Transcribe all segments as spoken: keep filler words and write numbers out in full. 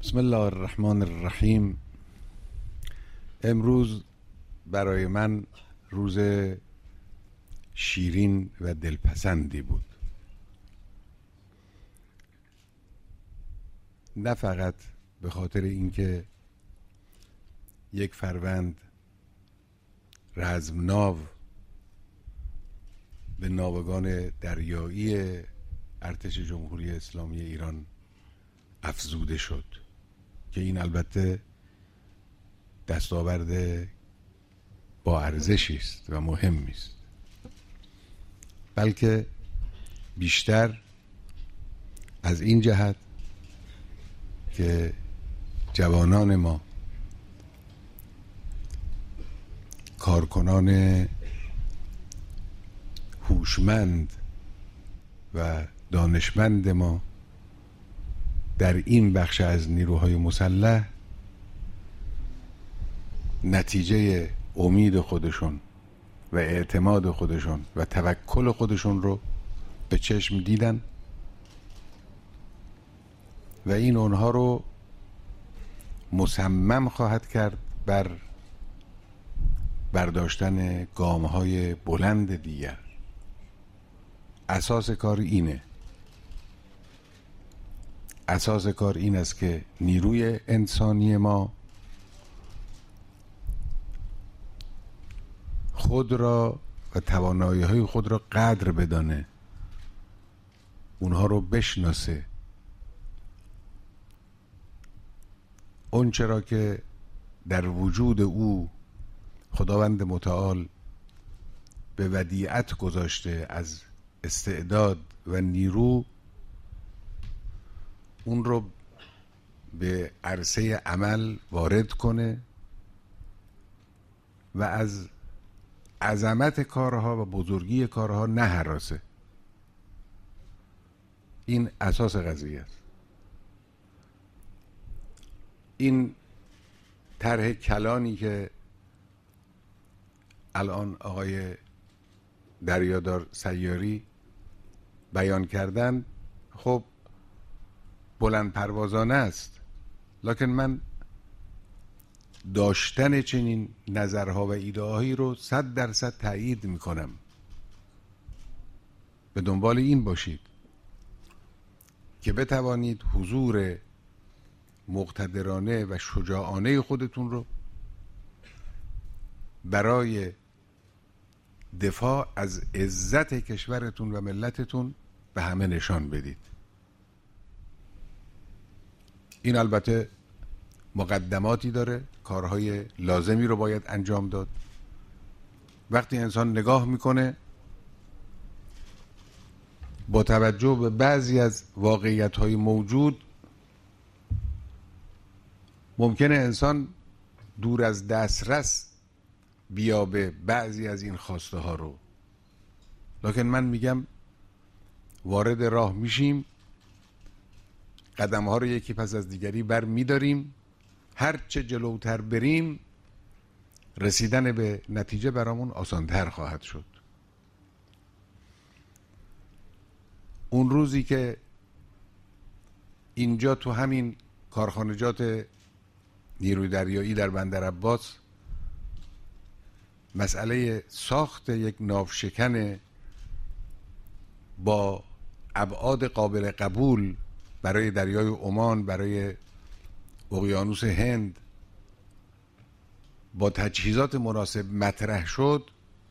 بسم الله الرحمن الرحیم. امروز برای من روز شیرین و دلپسندی بود، نه فقط به خاطر اینکه یک فروند رزمناو به ناوگان دریایی ارتش جمهوری اسلامی ایران افزوده شد که این البته دستاورد با ارزشی است و مهمی است، بلکه بیشتر از این جهت که جوانان ما، کارکنان هوشمند و دانشمند ما در این بخش از نیروهای مسلح نتیجه امید خودشون و اعتماد خودشون و توکل خودشون رو به چشم دیدن و این اونها رو مصمم خواهد کرد بر برداشتن گام‌های بلند دیگر. اساس کار اینه اساس کار این است که نیروی انسانی ما خود را و توانایی‌های خود را قدر بدانه، اونها رو بشناسه، اون چرا که در وجود او خداوند متعال به ودیعت گذاشته از استعداد و نیرو، اون رو به عرصه عمل وارد کنه و از عظمت کارها و بزرگی کارها نهراسه. این اساس قضیه است. این طرح کلانی که الان آقای دریادار سیاری بیان کردن خب بلند پروازانه است، لکن من داشتن چنین نظرها و ایده‌هایی رو صد درصد تایید میکنم. به دنبال این باشید که بتوانید حضور مقتدرانه و شجاعانه خودتون رو برای دفاع از عزت کشورتون و ملتتون به همه نشان بدید. این البته مقدماتی داره، کارهای لازمی رو باید انجام داد. وقتی انسان نگاه میکنه با توجه به بعضی از واقعیت‌های موجود، ممکنه انسان دور از دسترس بیابه بعضی از این خواسته ها رو، لکن من میگم وارد راه میشیم، قدم ها رو یکی پس از دیگری بر میداریم، هر چه جلوتر بریم رسیدن به نتیجه برامون آسانتر خواهد شد. اون روزی که اینجا تو همین کارخانجات نیروی دریایی در بندر عباس مسئله ساخت یک ناوشکن با ابعاد قابل قبول برای دریای عمان، برای اقیانوس هند با تجهیزات مناسب مطرح شد،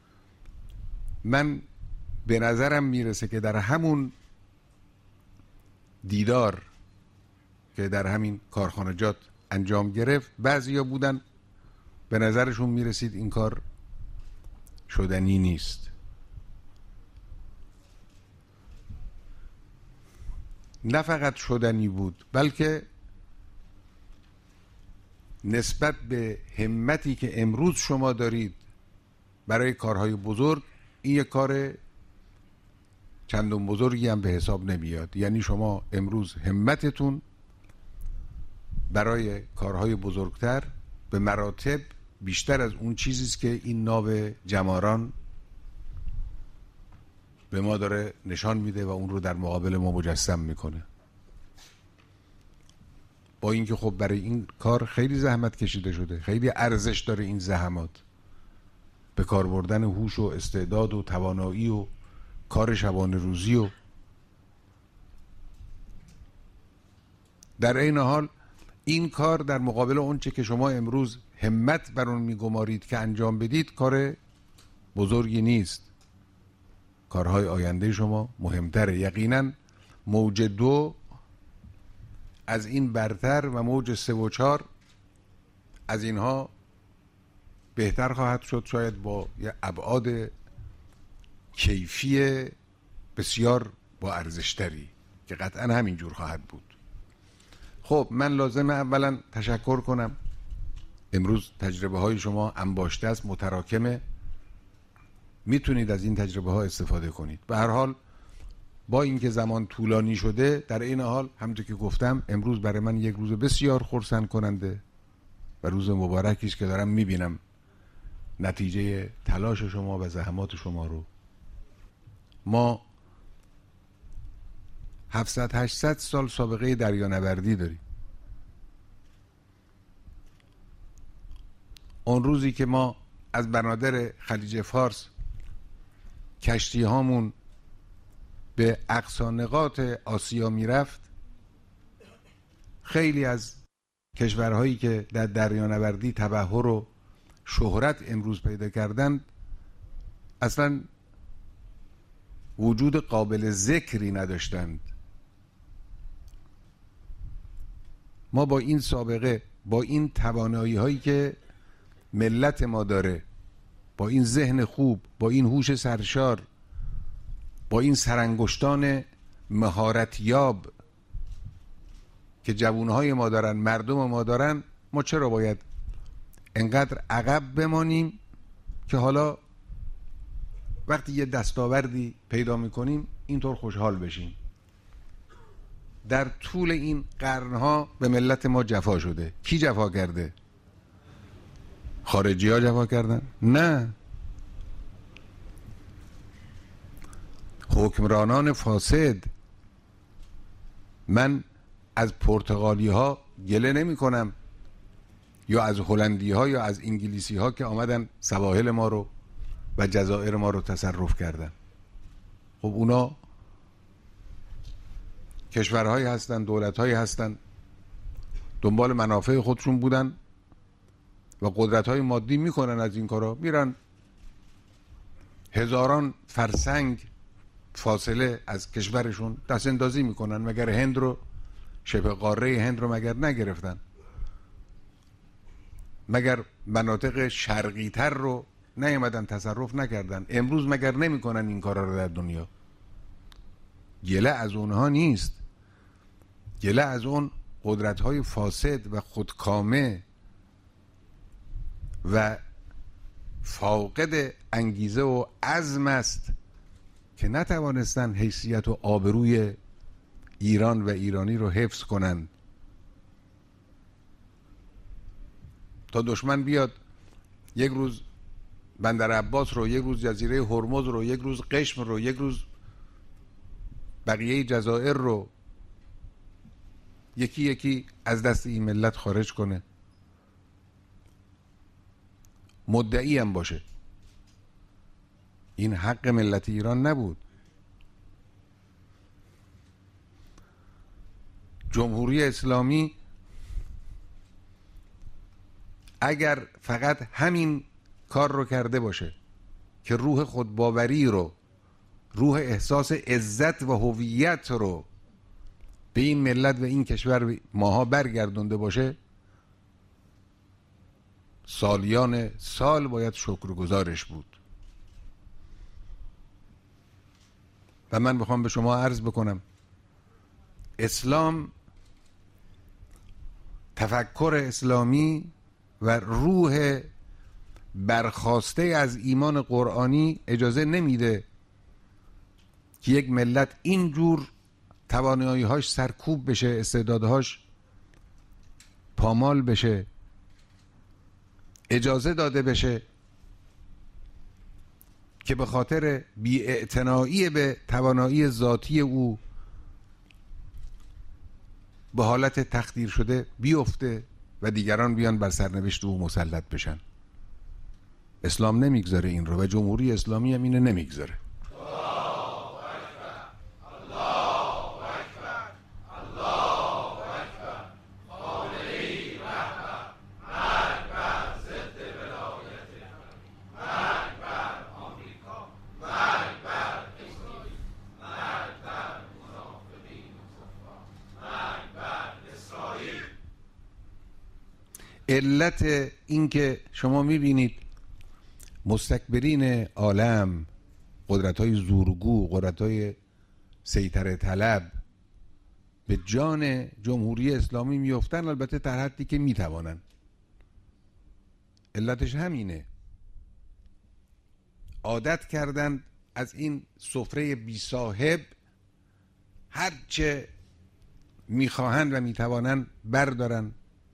من به نظرم میرسه که در همون دیدار که در همین کارخانجات انجام گرفت، بعضیا بودن به نظرشون میرسید این کار شدنی نیست. نه فقط شدنی بود، بلکه نسبت به همتی که امروز شما دارید برای کارهای بزرگ، این یک کار چندان بزرگی هم به حساب نمیاد. یعنی شما امروز همتتون برای کارهای بزرگتر به مراتب بیشتر از اون چیزیست که این ناو جماران به ما داره نشان میده و اون رو در مقابل ما مجسم میکنه. با اینکه خب برای این کار خیلی زحمت کشیده شده، خیلی ارزش داره این زحمات، به کار بردن هوش و استعداد و توانایی و کار شبانه روزی. و در این حال این کار در مقابل اون چه که شما امروز همت بر اون میگمارید که انجام بدید کار بزرگی نیست. کارهای آینده شما مهمتره. یقینا موج دو از این برتر و موج سه و چهار از اینها بهتر خواهد شد، شاید با یه ابعاد کیفی بسیار با ارزشتری که قطعا همینجور خواهد بود. خب من لازمه اولا تشکر کنم. امروز تجربه های شما انباشته است، متراکمه، میتونید از این تجربه ها استفاده کنید. به هر حال با اینکه زمان طولانی شده، در این حال همونطور که گفتم امروز برای من یک روز بسیار خرسند کننده و روز مبارکی است که دارم میبینم نتیجه تلاش شما و زحمات شما رو. ما هفتصد هشتصد سال سابقه دریانوردی داریم. اون روزی که ما از بنادر خلیج فارس کشتی هامون به اقصا نقاط آسیا میرفت، خیلی از کشورهایی که در دریانوردی تبحر و شهرت امروز پیدا کردند اصلا وجود قابل ذکری نداشتند. ما با این سابقه، با این توانایی هایی که ملت ما داره، با این ذهن خوب، با این هوش سرشار، با این سرانگشتان مهارتیاب که جوانهای ما دارن، مردم ما دارن، ما چرا باید انقدر عقب بمانیم که حالا وقتی یه دستاوردی پیدا میکنیم اینطور خوشحال بشیم؟ در طول این قرنها به ملت ما جفا شده. کی جفا کرده؟ خارجی ها جفا کردن؟ نه، حکمرانان فاسد. من از پرتغالی ها گله نمی کنم، یا از هلندی ها یا از انگلیسی ها که آمدن سواحل ما رو و جزایر ما رو تصرف کردن. خب اونا کشورهایی هستن، دولتهایی هستن، دنبال منافع خودشون بودن و قدرت‌های مادی میکنن از این کارا، میرن هزاران فرسنگ فاصله از کشورشون دست اندازی میکنن. مگر هند رو، شبه قاره هند رو مگر نگرفتن؟ مگر مناطق شرقی تر رو نیامدن تصرف نکردن؟ امروز مگر نمیکنن این کارا رو در دنیا؟ گله از اونها نیست، گله از اون قدرت‌های فاسد و خودکامه و فاقد انگیزه و عزم است که نتوانستن حیثیت و آبروی ایران و ایرانی رو حفظ کنند. تا دشمن بیاد یک روز بندر عباس رو، یک روز جزیره هرمز رو، یک روز قشم رو، یک روز بقیه جزایر رو یکی یکی از دست این ملت خارج کنه، مدعی هم باشه، این حق ملت ایران نبود. جمهوری اسلامی اگر فقط همین کار رو کرده باشه که روح خودباوری رو، روح احساس عزت و هویت رو به این ملت و این کشور ماها برگردونده باشه، سالیان سال باید شکرگزارش بود. و من بخوام به شما عرض بکنم، اسلام، تفکر اسلامی و روح برخاسته از ایمان قرآنی اجازه نمیده که یک ملت اینجور توانایی‌هاش سرکوب بشه، استعدادهاش پامال بشه، اجازه داده بشه که به خاطر بی‌اعتنایی به توانایی ذاتی او به حالت تقدیر شده بیفته و دیگران بیان بر سرنوشت او مسلط بشن. اسلام نمیگذاره این رو و جمهوری اسلامی هم اینو نمیگذاره. علت این که شما میبینید مستکبرین عالم، قدرت‌های زورگو، قدرت‌های سیطره طلب به جان جمهوری اسلامی میافتن، البته در حدی که میتوانن. علتش همینه، عادت کردن از این سفره بی صاحب هرچه میخواهند و میتوانند بردارن،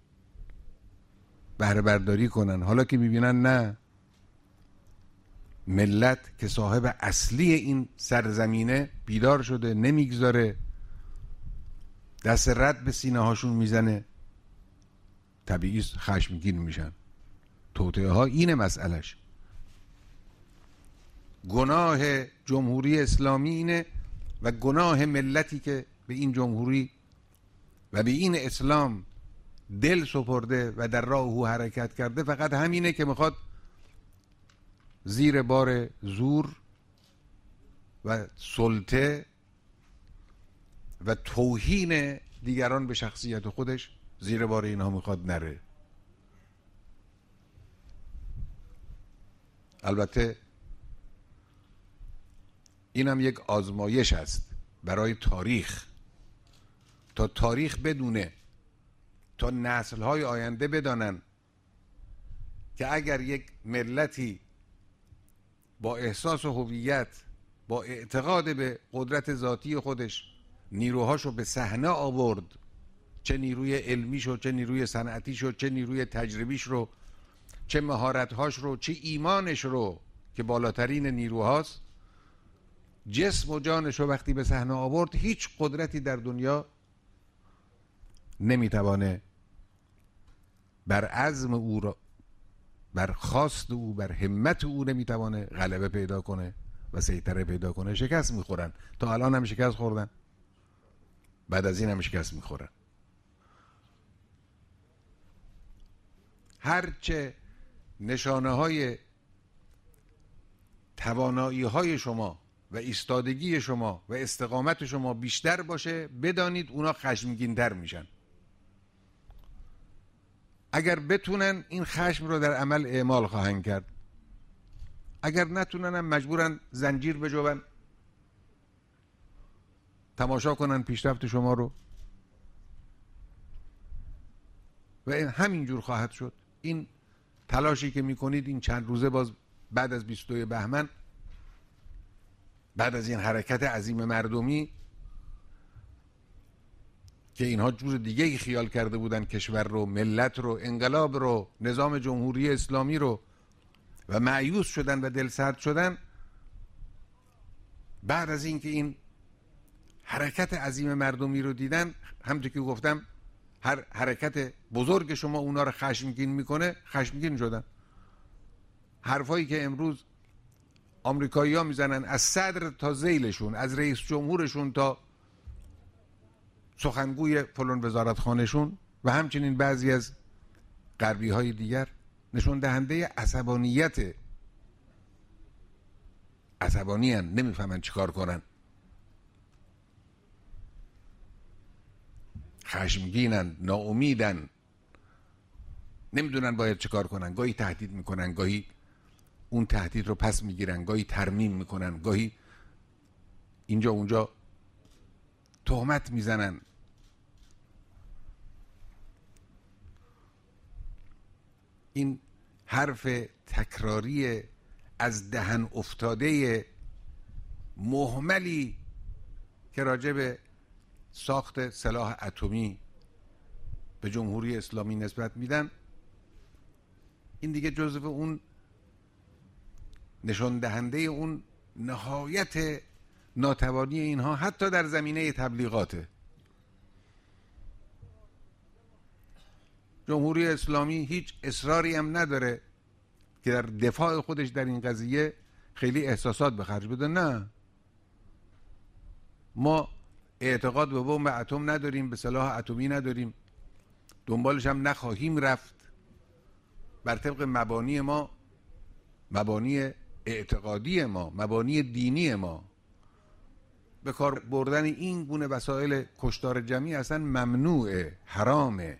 بهره برداری کنن. حالا که میبینن نه، ملت که صاحب اصلی این سرزمینه بیدار شده، نمیگذاره، دست رد به سینه هاشون میزنه، طبیعی خشمگین میشن. توطئه ها اینه مسئلش. گناه جمهوری اسلامی اینه و گناه ملتی که به این جمهوری و به این اسلام دل سپرده و در راه او حرکت کرده، فقط همینه که میخواد زیر بار زور و سلطه و توهین دیگران به شخصیت خودش زیر بار اینها میخواد نره. البته اینم یک آزمایش است برای تاریخ، تا تاریخ بدونه، تا نسل‌های آینده بدانن که اگر یک ملتی با احساس و هویت، با اعتقاد به قدرت ذاتی خودش نیروهاشو به صحنه آورد، چه نیروی علمی شو، چه نیروی صنعتی شو، چه نیروی تجربیش رو، چه مهارت‌هاش رو، چه ایمانش رو که بالاترین نیروهاست، جسم و جانش رو وقتی به صحنه آورد، هیچ قدرتی در دنیا نمیتوانه بر عزم او را، بر خواست او، بر همت او نمیتوانه غلبه پیدا کنه و سیطره پیدا کنه. شکست میخورن، تا الان هم شکست خوردن، بعد از این هم شکست میخورن. هرچه نشانه های توانایی های شما و ایستادگی شما و استقامت شما بیشتر باشه، بدانید اونا خشمگین تر میشن. اگر بتونن این خشم رو در عمل اعمال خواهند کرد، اگر نتونن هم مجبورن زنجیر بجوبن، تماشا کنن پیشرفت شما رو و این همینجور خواهد شد. این تلاشی که میکنید این چند روزه، باز بعد از بیست و دو بهمن، بعد از این حرکت عظیم مردمی که اینها جور دیگه ای خیال کرده بودن کشور رو، ملت رو، انقلاب رو، نظام جمهوری اسلامی رو، و مایوس شدن و دلسرد شدن، بعد از اینکه این حرکت عظیم مردمی رو دیدن، همونطور که گفتم هر حرکت بزرگ شما اونا رو خشمگین میکنه، خشمگین شدن. حرفایی که امروز آمریکایی‌ها میزنن، از صدر تا ذیلشون، از رئیس جمهورشون تا سخنگوی فلان وزارتخانهشون و همچنین بعضی از غربی های دیگر، نشون دهنده عصبانیت، عصبانی هن، نمیفهمن چیکار کنن، خشمگینن، ناامیدن، نمیدونن باید چیکار کنن. گاهی تهدید میکنن، گاهی اون تهدید رو پس میگیرن، گاهی ترمیم میکنن، گاهی اینجا اونجا تهمت میزنن. این حرف تکراری از دهن افتاده مهملی که راجع به ساخت سلاح اتمی به جمهوری اسلامی نسبت میدن، این دیگه جزو اون نشان دهنده اون نهایت ناتوانی اینها حتی در زمینه تبلیغاته. جمهوری اسلامی هیچ اصراری هم نداره که در دفاع خودش در این قضیه خیلی احساسات به خرج بده. نه، ما اعتقاد به بمب اتم نداریم، به سلاح اتمی نداریم، دنبالش هم نخواهیم رفت. بر طبق مبانی ما، مبانی اعتقادی ما، مبانی دینی ما، به کار بردن این گونه وسایل کشتار جمعی اصلا ممنوعه، حرامه.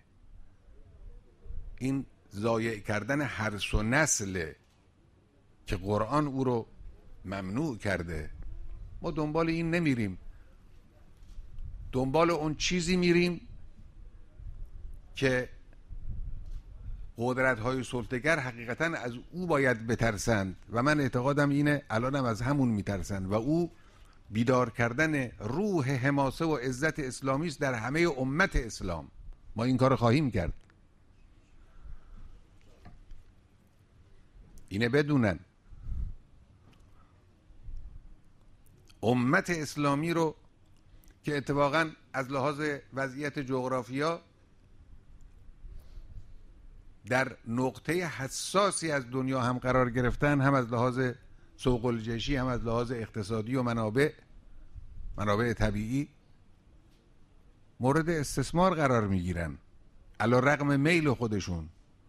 این ضایع کردن هر سو نسله که قرآن او رو ممنوع کرده. ما دنبال این نمیریم، دنبال اون چیزی میریم که قدرت‌های سلطه‌گر حقیقتاً از او باید بترسند و من اعتقادم اینه الانم از همون میترسند و او بیدار کردن روح حماسه و عزت اسلامی است در همه امت اسلام. ما این کار خواهیم کرد، اینه بدونن. امت اسلامی رو که اتفاقاً از لحاظ وضعیت جغرافیا در نقطه حساسی از دنیا هم قرار گرفتن، هم از لحاظ سوق الجیشی، هم از لحاظ اقتصادی و منابع منابع طبیعی مورد استثمار قرار میگیرن علی رغم میل خودشون.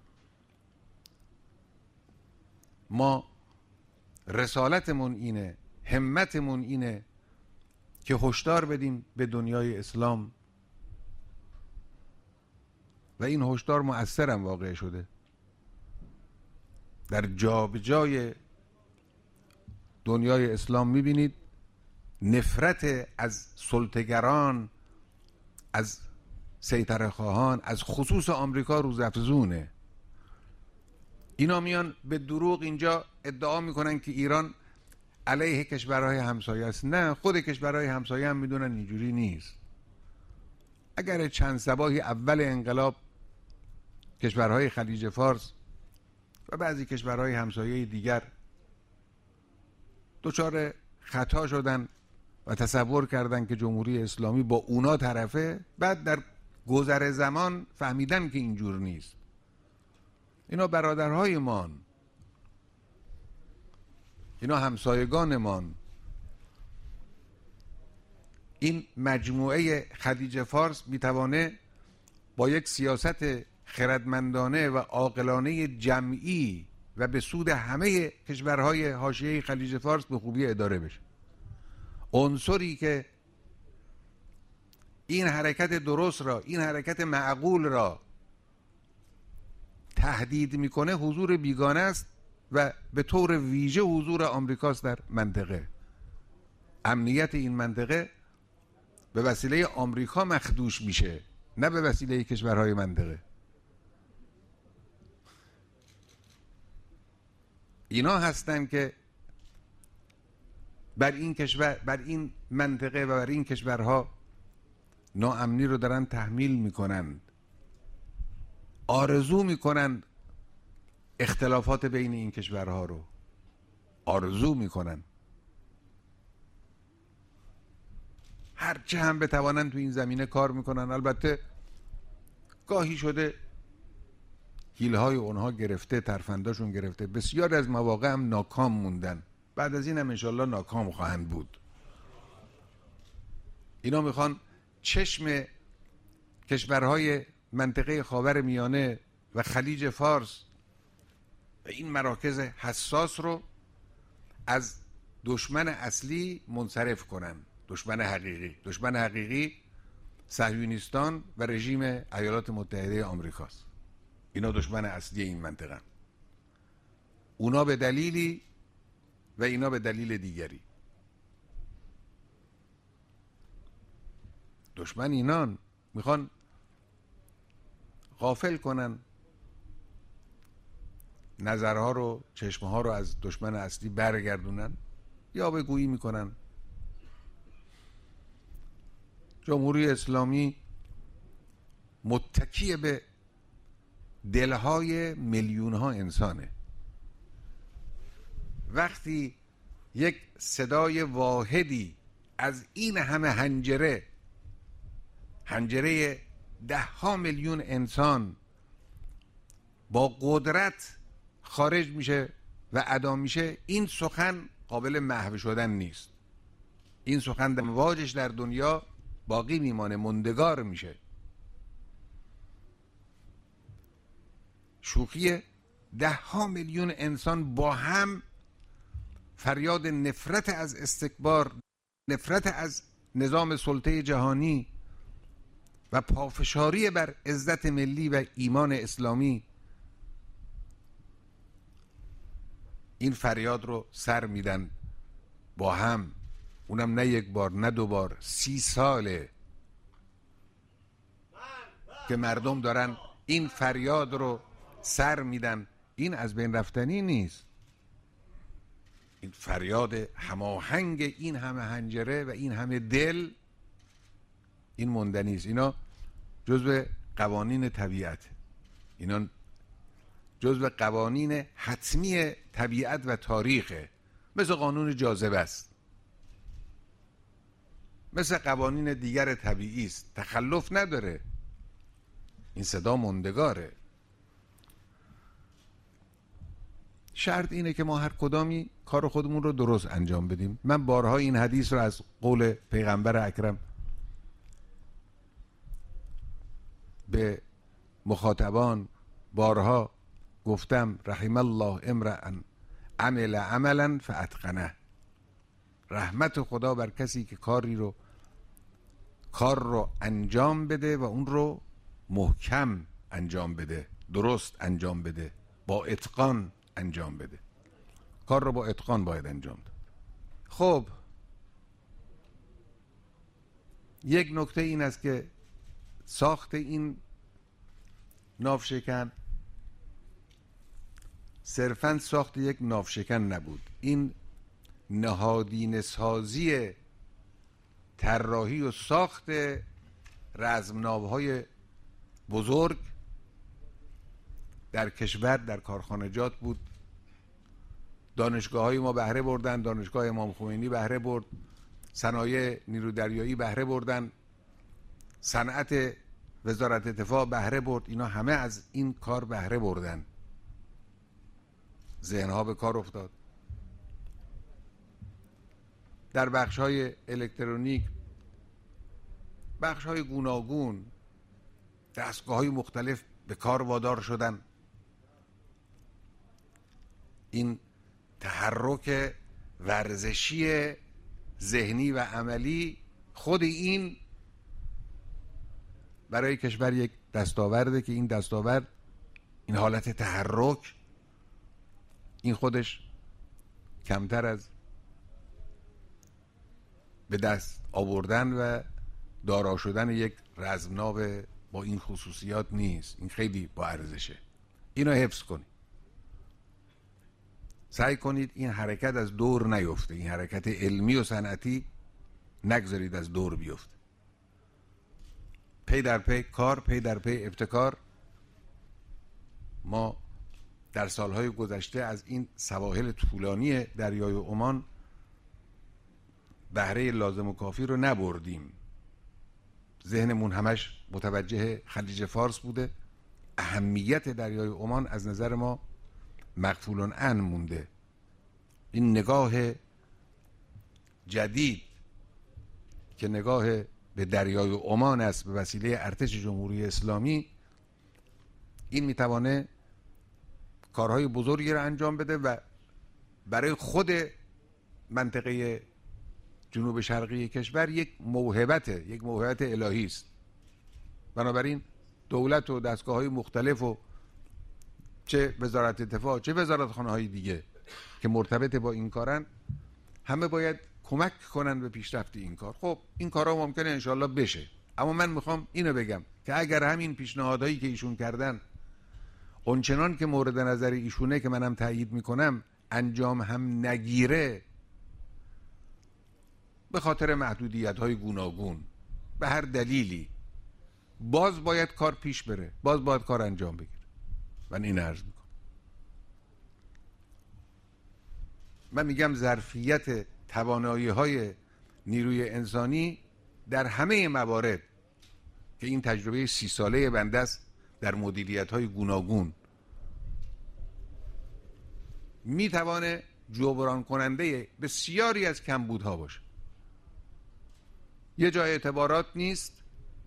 ما رسالتمون اینه، همتمون اینه که هشدار بدیم به دنیای اسلام و این هشدار مؤثرم واقع شده. در جا به جای دنیای اسلام میبینید نفرت از سلطه‌گران، از سیطره خواهان، از خصوص آمریکا روزافزونه. اینا میان به دروغ اینجا ادعا میکنن که ایران علیه کشورهای همسایه است. نه، خود کشورهای همسایه هم میدونن اینجوری نیست. اگر چند صباحی اول انقلاب کشورهای خلیج فارس و بعضی کشورهای همسایه دیگر دچار خطا شدن و تصور کردن که جمهوری اسلامی با اونا طرفه، بعد در گذر زمان فهمیدن که اینجور نیست. اینا برادرهای مان، اینا همسایگانمان. این مجموعه خلیج فارس میتوانه با یک سیاست خردمندانه و عاقلانه جمعی و به سود همه کشورهای حاشیه خلیج فارس به خوبی اداره بشه. عنصری که این حرکت درست را، این حرکت معقول را تهدید میکنه حضور بیگانه است و به طور ویژه حضور آمریکاست در منطقه. امنیت این منطقه به وسیله آمریکا مخدوش میشه، نه به وسیله کشورهای منطقه. اینا هستن که بر این کشور، بر این منطقه و بر این کشورها ناامنی رو دارن تحمیل میکنند، آرزو میکنند اختلافات بین این کشورها رو آرزو میکنن. هرچه هم بتوانن تو این زمینه کار میکنن. البته گاهی شده حیله‌های اونها گرفته، ترفنداشون گرفته، بسیار از مواقع هم ناکام موندن. بعد از این هم انشالله ناکام خواهند بود. اینا میخوان چشم کشورهای منطقه خاور میانه و خلیج فارس و این مراکز حساس رو از دشمن اصلی منصرف کنن. دشمن حقیقی، دشمن حقیقی صهیونیستان و رژیم ایالات متحده آمریکاست. اینا دشمن اصلی این منطقه، اونا به دلیلی و اینا به دلیل دیگری. دشمن اینان میخوان غافل کنن نظرها رو، چشمها رو از دشمن اصلی برگردونن یا بگویی میکنن جمهوری اسلامی متکی به دلهای میلیون ها انسانه. وقتی یک صدای واحدی از این همه حنجره، حنجره ده ها میلیون انسان با قدرت خارج میشه و ادا میشه، این سخن قابل محو شدن نیست. این سخن امواجش در دنیا باقی میمانه، مندگار میشه. شوخی ده ها میلیون انسان با هم فریاد نفرت از استکبار، نفرت از نظام سلطه جهانی و پافشاری بر عزت ملی و ایمان اسلامی، این فریاد رو سر میدن با هم. اونم نه یک بار، نه دو بار، سی ساله که مردم دارن این فریاد رو سر میدن. این از بین رفتنی نیست. این فریاد هماهنگ این همه حنجره و این همه دل، این موندنی است. اینا جزو قوانین طبیعت، اینا جزو قوانین حتمی طبیعت و تاریخه. مثل قانون جاذبه است، مثل قوانین دیگر طبیعی است، تخلف نداره. این صدا موندگاره. شرط اینه که ما هر کدامی کار خودمون رو درست انجام بدیم. من بارها این حدیث رو از قول پیغمبر اکرم به مخاطبان بارها گفتم: رحم الله امرأ عمل عملا فاتقنه. رحمت خدا بر کسی که کاری رو کار رو انجام بده و اون رو محکم انجام بده، درست انجام بده، با اتقان انجام بده. کار رو با اتقان باید انجام داد. خب یک نکته این است که ساخت این ناوشکن صرفاً ساخت یک ناوشکن نبود. این نهادینه سازی طراحی و ساخت رزمناوهای بزرگ در کشور، در کارخانجات بود. دانشگاه های ما بهره بردن، دانشگاه امام خمینی بهره برد، صنایع نیرو دریایی بهره بردن، صنعت وزارت دفاع بهره برد. اینا همه از این کار بهره بردن. ذهنها به کار افتاد. در بخش های الکترونیک، بخش های گوناگون، دستگاه های مختلف به کار وادار شدن. این تحرک ورزشی ذهنی و عملی، خود این برای کشور یک دستاورده که این دستاورد، این حالت تحرک، این خودش کمتر از به دست آوردن و دارا شدن یک رزمناو با این خصوصیات نیست. این خیلی با ارزشه. اینو حفظ کنید. سعی کنید این حرکت از دور نیفته. این حرکت علمی و صنعتی نگذارید از دور بیفته. پی در پی کار، پی در پی ابتکار. ما در سالهای گذشته از این سواحل طولانی دریای عمان بهره لازم و کافی رو نبردیم. ذهنمون همش متوجه خلیج فارس بوده. اهمیت دریای عمان از نظر ما مغفول عن مونده. این نگاه جدید که نگاه به دریای عمان است به وسیله ارتش جمهوری اسلامی، این میتوانه کارهای بزرگی را انجام بده و برای خود منطقه جنوب شرقی کشور یک موهبته، یک موهبت الهی است. بنابراین دولت و دستگاه های مختلف و چه وزارت دفاع چه وزارتخانه های دیگه که مرتبط با این کارن، همه باید کمک کنن به پیشرفت این کار. خب این کارها ممکنه انشالله بشه، اما من میخوام اینو بگم که اگر همین پیشنهادهایی که ایشون کردن اونچنان که مورد نظر ایشونه که منم تایید میکنم انجام هم نگیره، به خاطر محدودیت های گوناگون، به هر دلیلی، باز باید کار پیش بره، باز باید کار انجام بگیره. من این عرض میکنم. من میگم ظرفیت توانایی های نیروی انسانی در همه موارد که این تجربه سی ساله بنده است در مدیریت های گوناگون میتوانه جبران کننده بسیاری از کمبودها باشه. یه جای اعتبارات نیست،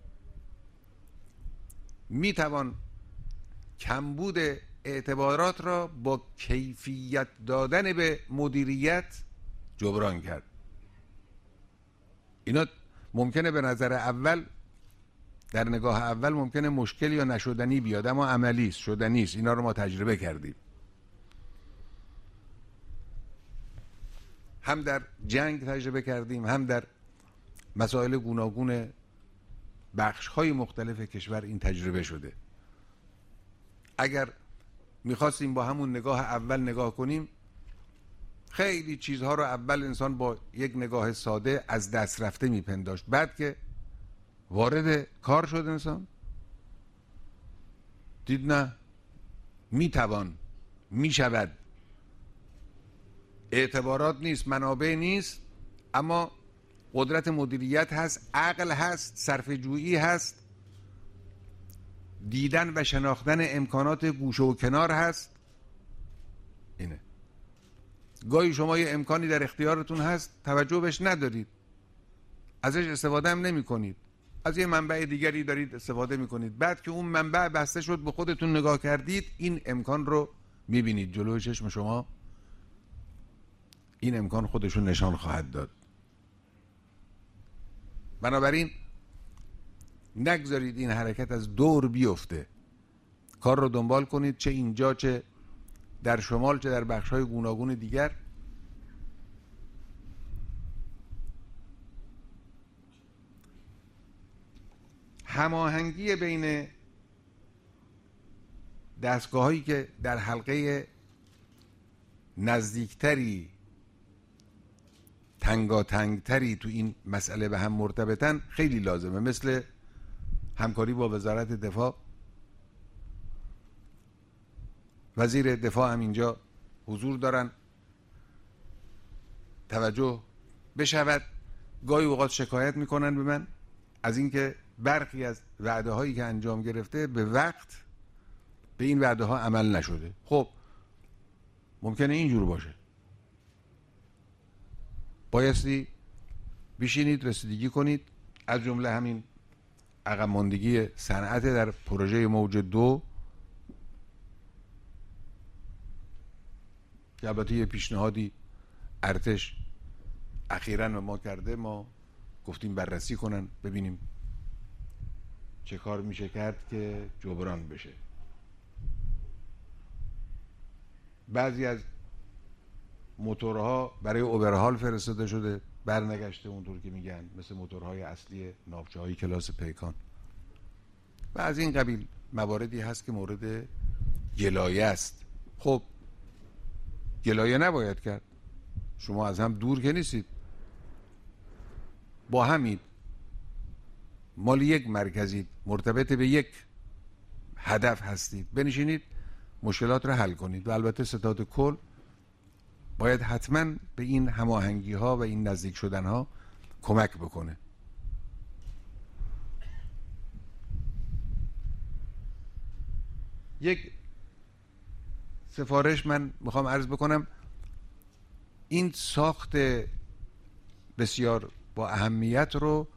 میتوان کمبود اعتبارات را با کیفیت دادن به مدیریت جبران کرد. اینا ممکنه به نظر اول، در نگاه اول ممکنه مشکل یا نشدنی بیاد، اما عملی است، شدنی است. اینا رو ما تجربه کردیم، هم در جنگ تجربه کردیم، هم در مسائل گوناگون بخش‌های مختلف کشور این تجربه شده. اگر میخواستیم با همون نگاه اول نگاه کنیم، خیلی چیزها رو اول انسان با یک نگاه ساده از دست رفته میپنداشت. بعد که وارد کار شد انسان دید نه، میتوان، میشود. اعتبارات نیست، منابع نیست، اما قدرت مدیریت هست، عقل هست، صرفه جویی هست، دیدن و شناختن امکانات گوشه و کنار هست. اینه. گاهی شما یه امکانی در اختیارتون هست، توجه بهش ندارید، ازش استفاده هم نمی کنید، از یه منبع دیگری دارید استفاده می کنید. بعد که اون منبع بسته شد، به خودتون نگاه کردید، این امکان رو می بینید جلوی چشم شما، این امکان خودشون نشان خواهد داد. بنابراین نگذارید این حرکت از دور بیفته، کار رو دنبال کنید، چه اینجا، چه در شمال، چه در بخش‌های گوناگون دیگر. هماهنگی بین دستگاه‌هایی که در حلقه نزدیکتری، تنگاتنگتری تو این مسئله به هم مرتبطن خیلی لازمه، مثل همکاری با وزارت دفاع. وزیر دفاع هم اینجا حضور دارن، توجه بشود. گاهی اوقات شکایت میکنن به من از اینکه برخی از وعده هایی که انجام گرفته به وقت به این وعده ها عمل نشده. خب ممکنه اینجور باشه، بایستی بشینید رسیدگی کنید، از جمله همین عقب ماندگی صنعت در پروژه موج دو که البته یه پیشنهادی ارتش اخیراً به ما کرده، ما گفتیم بررسی کنن ببینیم چه کار میشه کرد که جبران بشه. بعضی از موتورها برای اوورهال فرستاده شده، برنگشته اونطور که میگن، مثل موتورهای اصلی ناوچه های کلاس پیکان و از این قبیل مواردی هست که مورد گلایه است. خب گلایه نباید کرد، شما از هم دور که نیستید، با همید، مال یک مرکزید، مرتبط به یک هدف هستید، بنشینید مشکلات رو حل کنید. و البته ستاد کل باید حتما به این هماهنگی ها و این نزدیک شدن ها کمک بکنه. یک سفارش من میخوام عرض بکنم، این ساخت بسیار با اهمیت رو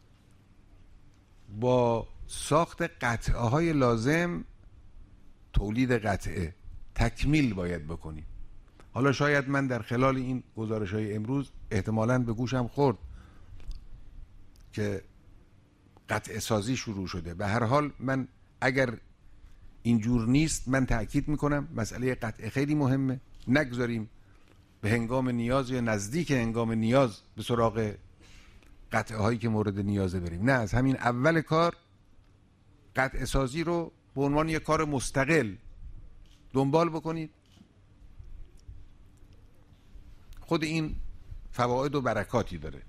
با ساخت قطعه های لازم، تولید قطعه، تکمیل باید بکنیم. حالا شاید من در خلال این گزارش های امروز احتمالاً به گوشم خورد که قطعه سازی شروع شده. به هر حال من اگر اینجور نیست، من تأکید میکنم مسئله قطعه خیلی مهمه. نگذاریم به هنگام نیاز یا نزدیک هنگام نیاز به سراغ قطعه هایی که مورد نیازه بریم. نه، از همین اول کار قطعه سازی رو به عنوان یک کار مستقل دنبال بکنید. خود این فواید و برکاتی داره.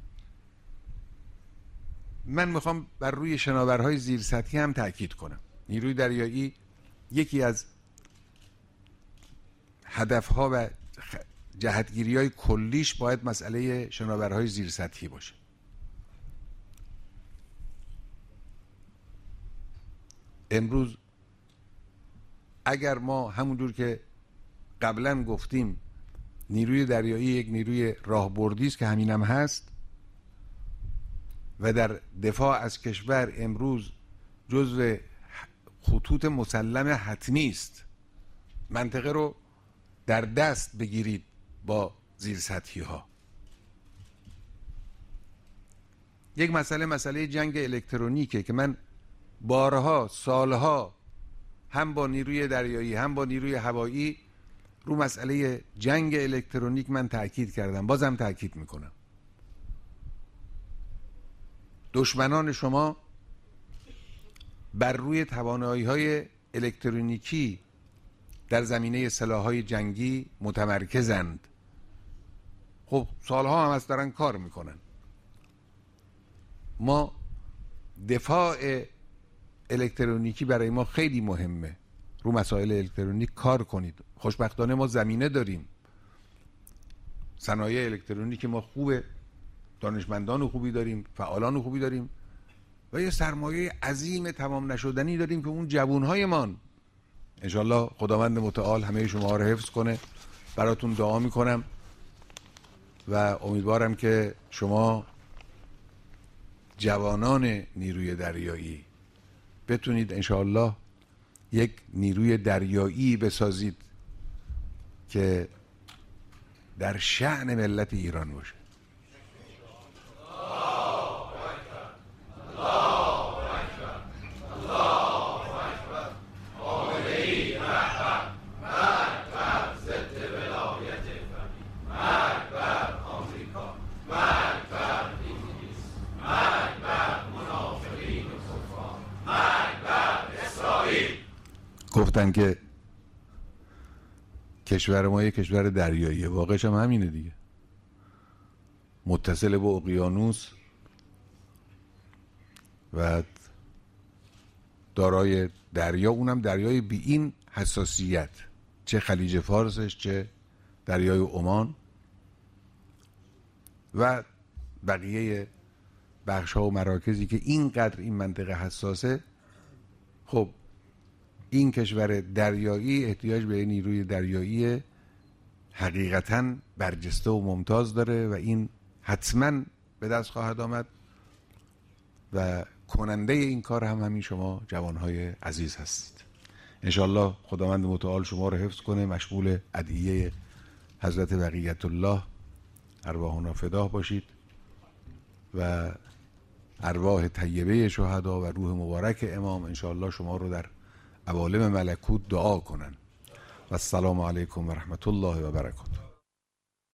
من میخوام بر روی شناورهای زیرسطحی هم تأکید کنم. نیروی دریایی یکی از هدفها و جهتگیری های کلیش باید مسئله شناورهای زیرسطحی باشه. امروز اگر ما همونجور که قبلا گفتیم نیروی دریایی یک نیروی راهبردی است که همینم هست و در دفاع از کشور امروز جزو خطوط مسلم حتمی است. منطقه رو در دست بگیرید با زیرسطحی ها. یک مسئله مسئله جنگ الکترونیکه که من بارها سالها هم با نیروی دریایی هم با نیروی هوایی رو مسئله جنگ الکترونیک من تأکید کردم، بازم تأکید میکنم. دشمنان شما بر روی توانایی‌های الکترونیکی در زمینه سلاح‌های جنگی متمرکزند. خب سالها هم از دارن کار میکنن. ما دفاع الکترونیکی برای ما خیلی مهمه. رو مسائل الکترونیک کار کنید. خوشبختانه ما زمینه داریم. صنایع الکترونیک ما خوبه، دانشمندان خوبی داریم، فعالان خوبی داریم و یه سرمایه عظیم تمام نشدنی داریم که اون جوانهایمان. انشالله خداوند متعال همه شما رو حفظ کنه. براتون دعا میکنم و امیدوارم که شما جوانان نیروی دریایی بتونید انشالله یک نیروی دریایی بسازید که در شأن ملت ایران باشه. گفتن که کشور ما یک کشور دریاییه، واقعش هم همینه دیگه. متصل به اقیانوس و دارای دریا، اونم دریای بی این حساسیت، چه خلیج فارسش چه دریای عمان و بقیه بخش ها و مراکزی که اینقدر این منطقه حساسه. خب این کشور دریایی احتیاج به نیروی دریایی حقیقتاً برجسته و ممتاز داره و این حتماً به دست خواهد آمد و کننده این کار هم همین شما جوانهای عزیز هستید. انشالله خداوند متعال شما رو حفظ کنه. مشغول ادعیه حضرت بقیت الله ارواحنا فداه باشید و ارواح طیبه شهدا و روح مبارک امام انشالله شما رو در عوالم ملکوت دعا کنن. و السلام علیکم و رحمت الله و برکاته.